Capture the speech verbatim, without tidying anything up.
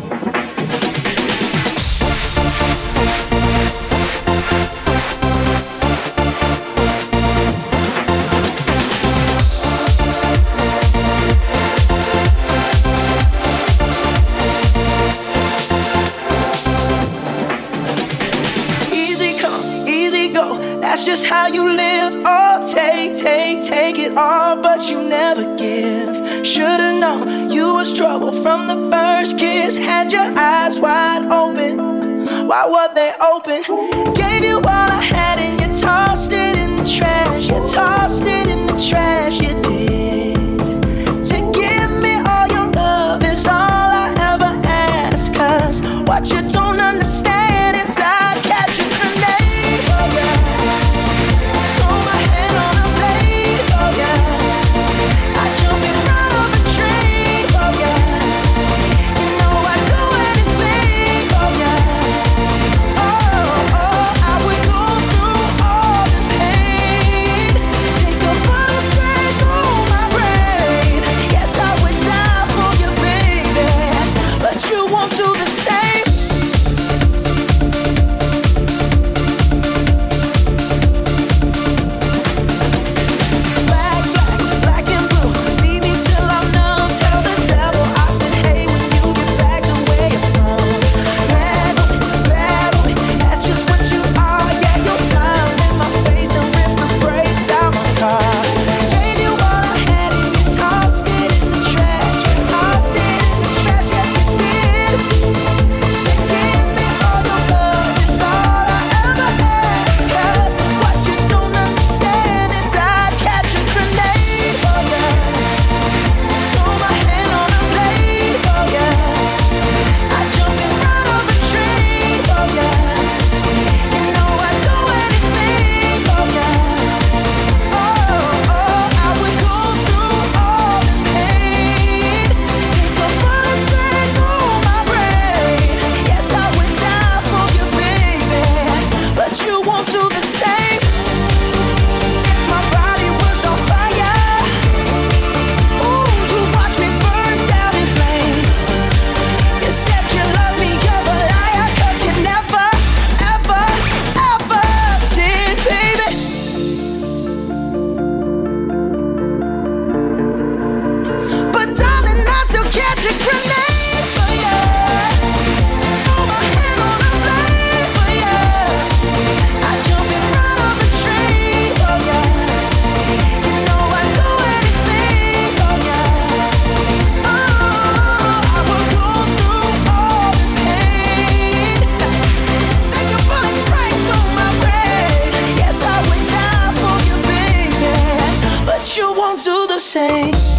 That's just how you live. Oh, take, take, take it all, but you never give. Should've known you was trouble from the first kiss. Had your eyes wide open. Why were they open? Gave you all I had and you tossed it in the trash. You tossed it in the trash, you did. To give me all your love is all I ever ask. Cause what you don't understand is I'd catch a grenade. Oh yeah. Do the same.